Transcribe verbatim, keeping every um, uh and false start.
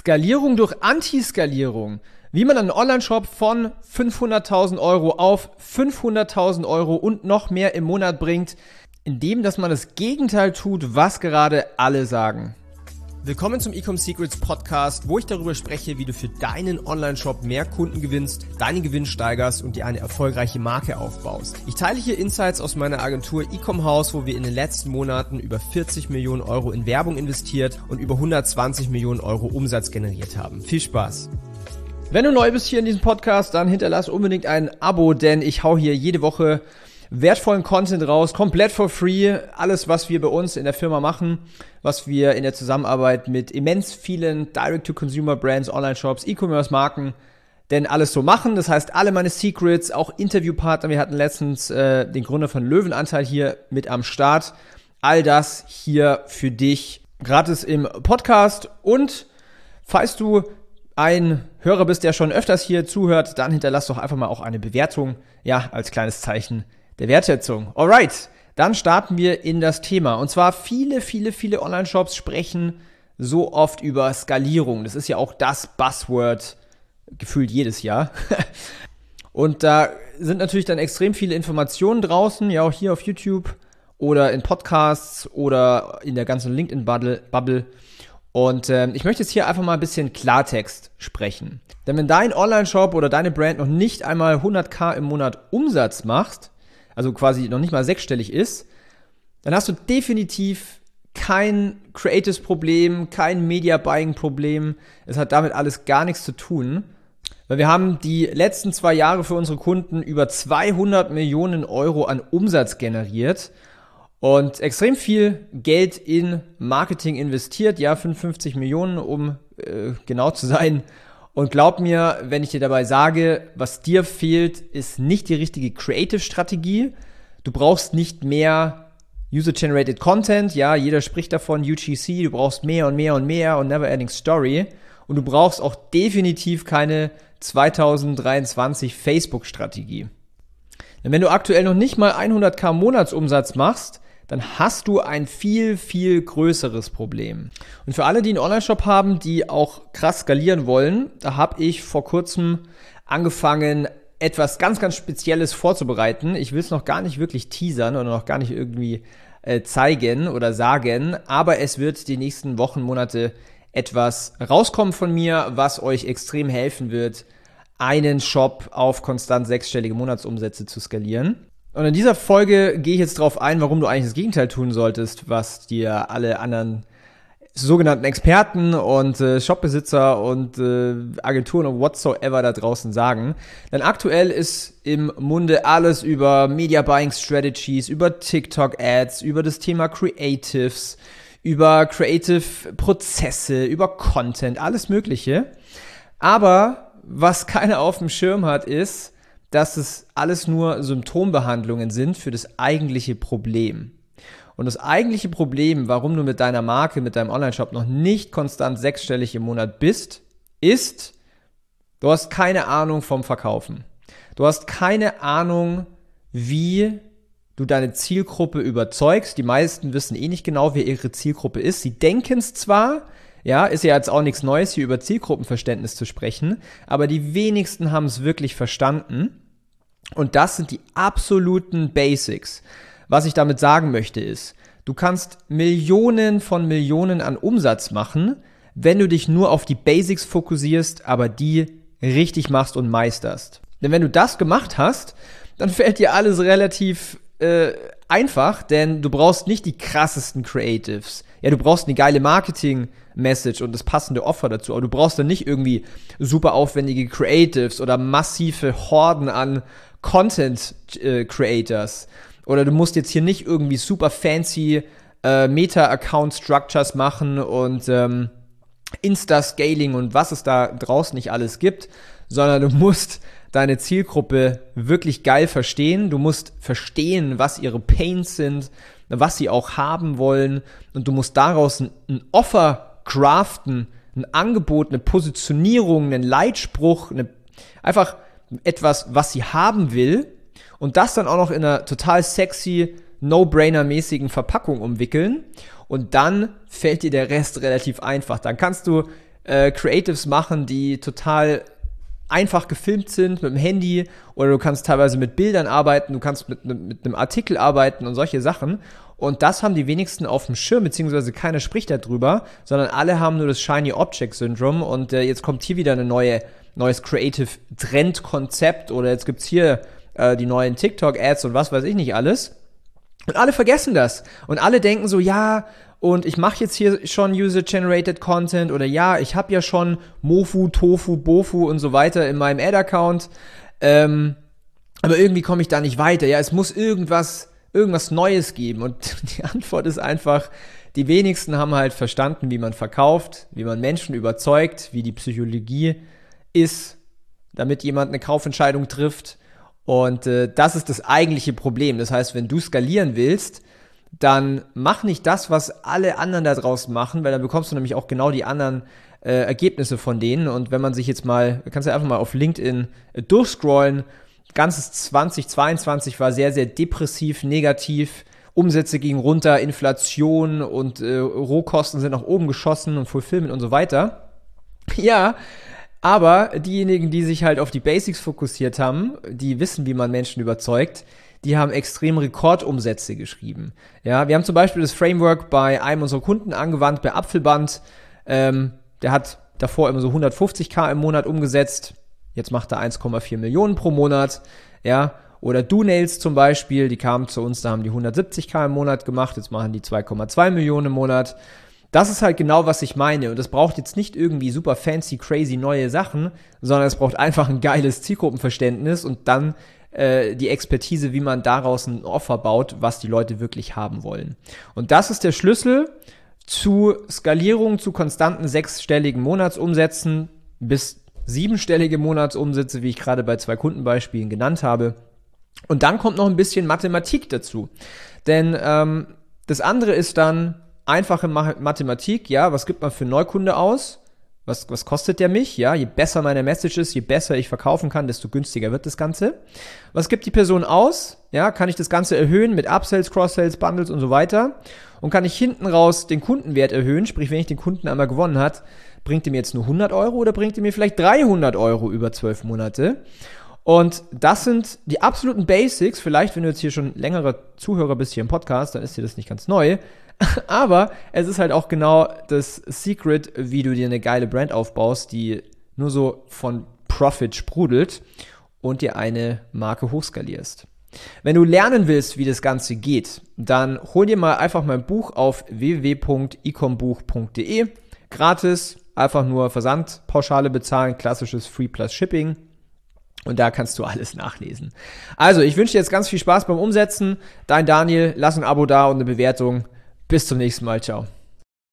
Skalierung durch Antiskalierung. Wie man einen Online-Shop von fünfhunderttausend Euro auf fünfhunderttausend Euro und noch mehr im Monat bringt, indem dass man das Gegenteil tut, was gerade alle sagen. Willkommen zum Ecom Secrets Podcast, wo ich darüber spreche, wie du für deinen Online-Shop mehr Kunden gewinnst, deinen Gewinn steigerst und dir eine erfolgreiche Marke aufbaust. Ich teile hier Insights aus meiner Agentur Ecom House, wo wir in den letzten Monaten über vierzig Millionen Euro in Werbung investiert und über hundertzwanzig Millionen Euro Umsatz generiert haben. Viel Spaß! Wenn du neu bist hier in diesem Podcast, dann hinterlass unbedingt ein Abo, denn ich hau hier jede Woche wertvollen Content raus, komplett for free. Alles, was wir bei uns in der Firma machen, was wir in der Zusammenarbeit mit immens vielen Direct-to-Consumer-Brands, Online-Shops, E-Commerce-Marken denn alles so machen. Das heißt, alle meine Secrets, auch Interviewpartner. Wir hatten letztens äh, den Gründer von Löwenanteil hier mit am Start. All das hier für dich gratis im Podcast. Und falls du ein Hörer bist, der schon öfters hier zuhört, dann hinterlass doch einfach mal auch eine Bewertung, ja, als kleines Zeichen der Wertschätzung. Alright, dann starten wir in das Thema. Und zwar viele, viele, viele Online-Shops sprechen so oft über Skalierung. Das ist ja auch das Buzzword gefühlt jedes Jahr. Und da sind natürlich dann extrem viele Informationen draußen, ja auch hier auf YouTube oder in Podcasts oder in der ganzen LinkedIn-Bubble. Und ähm, ich möchte jetzt hier einfach mal ein bisschen Klartext sprechen. Denn wenn dein Online-Shop oder deine Brand noch nicht einmal hunderttausend im Monat Umsatz macht, also quasi noch nicht mal sechsstellig ist, dann hast du definitiv kein Creatives-Problem, kein Media-Buying-Problem. Es hat damit alles gar nichts zu tun, weil wir haben die letzten zwei Jahre für unsere Kunden über zweihundert Millionen Euro an Umsatz generiert und extrem viel Geld in Marketing investiert, ja, fünfundfünfzig Millionen, um äh, genau zu sein. Und glaub mir, wenn ich dir dabei sage, was dir fehlt, ist nicht die richtige Creative-Strategie. Du brauchst nicht mehr User-Generated Content. Ja, jeder spricht davon, U G C. Du brauchst mehr und mehr und mehr und Never-Ending Story. Und du brauchst auch definitiv keine zwanzig dreiundzwanzig Facebook-Strategie. Denn wenn du aktuell noch nicht mal hunderttausend Monatsumsatz machst, dann hast du ein viel, viel größeres Problem. Und für alle, die einen Online-Shop haben, die auch krass skalieren wollen, da habe ich vor kurzem angefangen, etwas ganz, ganz Spezielles vorzubereiten. Ich will es noch gar nicht wirklich teasern oder noch gar nicht irgendwie äh, zeigen oder sagen, aber es wird die nächsten Wochen, Monate etwas rauskommen von mir, was euch extrem helfen wird, einen Shop auf konstant sechsstellige Monatsumsätze zu skalieren. Und in dieser Folge gehe ich jetzt darauf ein, warum du eigentlich das Gegenteil tun solltest, was dir alle anderen sogenannten Experten und äh, Shopbesitzer und äh, Agenturen und whatsoever da draußen sagen. Denn aktuell ist im Munde alles über Media Buying Strategies, über TikTok Ads, über das Thema Creatives, über Creative Prozesse, über Content, alles Mögliche. Aber was keiner auf dem Schirm hat, ist, dass es alles nur Symptombehandlungen sind für das eigentliche Problem. Und das eigentliche Problem, warum du mit deiner Marke, mit deinem Online-Shop noch nicht konstant sechsstellig im Monat bist, ist, du hast keine Ahnung vom Verkaufen. Du hast keine Ahnung, wie du deine Zielgruppe überzeugst. Die meisten wissen eh nicht genau, wer ihre Zielgruppe ist. Sie denken es zwar, ja, ist ja jetzt auch nichts Neues, hier über Zielgruppenverständnis zu sprechen, aber die wenigsten haben es wirklich verstanden. Und das sind die absoluten Basics. Was ich damit sagen möchte ist, du kannst Millionen von Millionen an Umsatz machen, wenn du dich nur auf die Basics fokussierst, aber die richtig machst und meisterst. Denn wenn du das gemacht hast, dann fällt dir alles relativ äh, einfach, denn du brauchst nicht die krassesten Creatives. Ja, du brauchst eine geile Marketing-Message und das passende Offer dazu, aber du brauchst dann nicht irgendwie super aufwendige Creatives oder massive Horden an Content-Creators. Oder du musst jetzt hier nicht irgendwie super fancy äh, Meta-Account-Structures machen und ähm, Insta-Scaling und was es da draußen nicht alles gibt, sondern du musst deine Zielgruppe wirklich geil verstehen. Du musst verstehen, was ihre Pains sind, was sie auch haben wollen und du musst daraus ein, ein Offer craften, ein Angebot, eine Positionierung, einen Leitspruch, eine, einfach etwas, was sie haben will und das dann auch noch in einer total sexy, No-Brainer-mäßigen Verpackung umwickeln und dann fällt dir der Rest relativ einfach. Dann kannst du äh, Creatives machen, die total einfach gefilmt sind mit dem Handy, oder du kannst teilweise mit Bildern arbeiten, du kannst mit, mit, mit einem Artikel arbeiten und solche Sachen. Und das haben die wenigsten auf dem Schirm, beziehungsweise keiner spricht darüber, sondern alle haben nur das Shiny Object Syndrome. Und äh, jetzt kommt hier wieder ein neue, neues Creative Trend Konzept, oder jetzt gibt's hier äh, die neuen TikTok Ads und was weiß ich nicht alles. Und alle vergessen das. Und alle denken so, ja, und ich mache jetzt hier schon User-Generated Content, oder ja, ich habe ja schon Mofu, Tofu, Bofu und so weiter in meinem Ad-Account. Ähm, aber irgendwie komme ich da nicht weiter. Ja, es muss irgendwas, irgendwas Neues geben. Und die Antwort ist einfach, die wenigsten haben halt verstanden, wie man verkauft, wie man Menschen überzeugt, wie die Psychologie ist, damit jemand eine Kaufentscheidung trifft. Und äh, das ist das eigentliche Problem. Das heißt, wenn du skalieren willst, dann mach nicht das, was alle anderen da draußen machen, weil dann bekommst du nämlich auch genau die anderen äh, Ergebnisse von denen. Und wenn man sich jetzt mal, kannst du einfach mal auf LinkedIn äh, durchscrollen, ganzes zwanzig zweiundzwanzig war sehr, sehr depressiv, negativ, Umsätze gingen runter, Inflation und äh, Rohkosten sind nach oben geschossen und Fulfillment und so weiter. Ja, aber diejenigen, die sich halt auf die Basics fokussiert haben, die wissen, wie man Menschen überzeugt, die haben extrem Rekordumsätze geschrieben. Ja, wir haben zum Beispiel das Framework bei einem unserer Kunden angewandt, bei Apfelband. Ähm, der hat davor immer so hundertfünfzigtausend im Monat umgesetzt. Jetzt macht er eins Komma vier Millionen pro Monat. Ja, oder DoNails zum Beispiel, die kamen zu uns, da haben die hundertsiebzigtausend im Monat gemacht. Jetzt machen die zwei Komma zwei Millionen im Monat. Das ist halt genau, was ich meine. Und das braucht jetzt nicht irgendwie super fancy, crazy neue Sachen, sondern es braucht einfach ein geiles Zielgruppenverständnis und dann die Expertise, wie man daraus ein Offer baut, was die Leute wirklich haben wollen. Und das ist der Schlüssel zu Skalierung, zu konstanten sechsstelligen Monatsumsätzen bis siebenstellige Monatsumsätze, wie ich gerade bei zwei Kundenbeispielen genannt habe. Und dann kommt noch ein bisschen Mathematik dazu. Denn ähm, das andere ist dann einfache Mathematik. Ja, was gibt man für Neukunde aus? Was, was kostet der mich? Ja, je besser meine Message ist, je besser ich verkaufen kann, desto günstiger wird das Ganze. Was gibt die Person aus? Ja, kann ich das Ganze erhöhen mit Upsells, Cross-Sells, Bundles und so weiter? Und kann ich hinten raus den Kundenwert erhöhen? Sprich, wenn ich den Kunden einmal gewonnen hat, bringt er mir jetzt nur hundert Euro oder bringt er mir vielleicht dreihundert Euro über zwölf Monate? Und das sind die absoluten Basics. Vielleicht, wenn du jetzt hier schon längerer Zuhörer bist hier im Podcast, dann ist dir das nicht ganz neu. Aber es ist halt auch genau das Secret, wie du dir eine geile Brand aufbaust, die nur so von Profit sprudelt und dir eine Marke hochskalierst. Wenn du lernen willst, wie das Ganze geht, dann hol dir mal einfach mein Buch auf w w w punkt ecombuch punkt d e. Gratis, einfach nur Versandpauschale bezahlen, klassisches Free Plus Shipping. Und da kannst du alles nachlesen. Also, ich wünsche dir jetzt ganz viel Spaß beim Umsetzen. Dein Daniel, lass ein Abo da und eine Bewertung. Bis zum nächsten Mal. Ciao.